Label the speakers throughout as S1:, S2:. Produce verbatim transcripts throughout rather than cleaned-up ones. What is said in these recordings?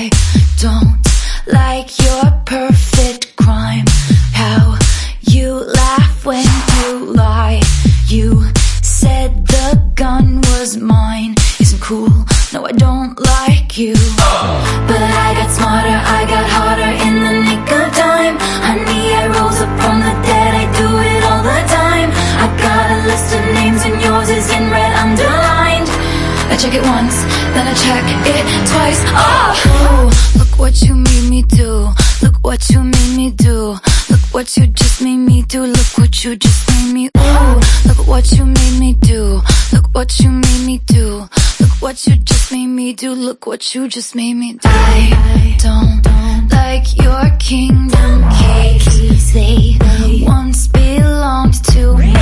S1: I don't like your perfect crime. How you laugh when you lie. You said the gun was mine. Isn't cool, no I don't like you. But I got smarter, I got harder in the nick of time. Honey, I rose up from the dead, I do it all the time. I got a list of names and yours is in red underlined. I check it once, then I check it twice. Oh, ooh, look what you made me do. Look what you made me do. Look what you just made me do. Look what you just made me. Ooh, look what you made me do. Look what you made me do. Look what you just made me do. Look what you just made me do. I don't like your kingdom keys. They once belonged to me.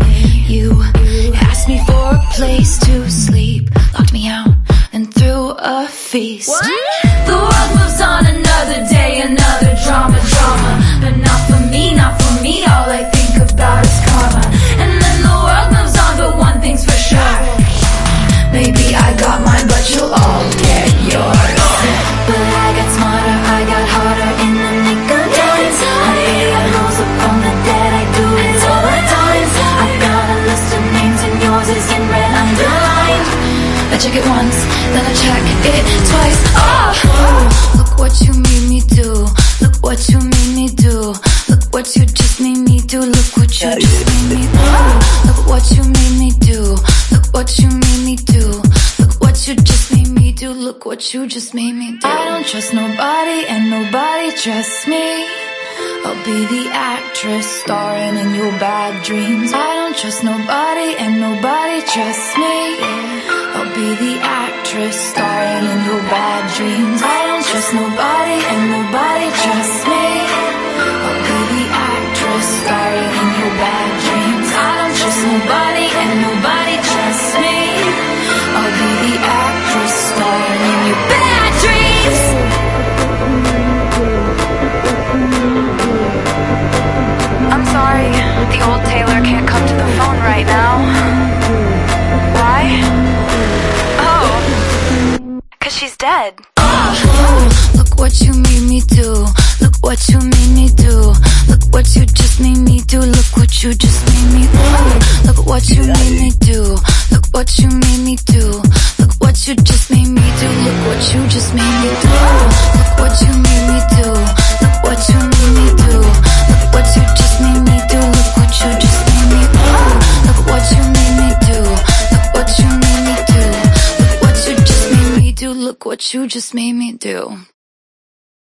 S1: You asked me for a place to sleep, locked me out and threw a feast. What? The world moves on, another day, another drama, drama. But not for me, not for me, all I think about is karma. And then the world moves on, but one thing's for sure, maybe I got mine, but you'll all get yours. But I got smarter, I got harder in the nick of time. Honey, I rose up from the dead, I do it all the time. I got a list of names and yours is in red underlined. I check it once, then I check it twice. Oh, oh, look what you made me do. Look what you made me do. Look what you just made me do. Look what you just made me do. Look what you made me do. Look what you made me do. Look what you just made me do. Look what you just made me do. I don't trust nobody and nobody trusts me. I'll be the actress starring in your bad dreams. I don't trust nobody and nobody trusts me. I'll be the actress starring in your bad dreams. I don't trust nobody and nobody trusts me. I'll be the actress starring in your bad dreams. I don't trust nobody and nobody trusts me. I'll be the actress starring in your bad dreams. I'm sorry, the old Taylor can't come to the phone right now. Why? Oh, 'cause she's dead. Oh, look what you made me do. Look what you made me do. Look what you just made me do. Look what you just made me do. Look what you made me do. Look what you made me do. Look what you just made me do. Look what you just made me do. Look what you made me do. Look what you made me do. Look what you just made me do. Look what you just made me do. Look what you made me do. Look what you made me do. Look what you just made me do. Look what you just made me do.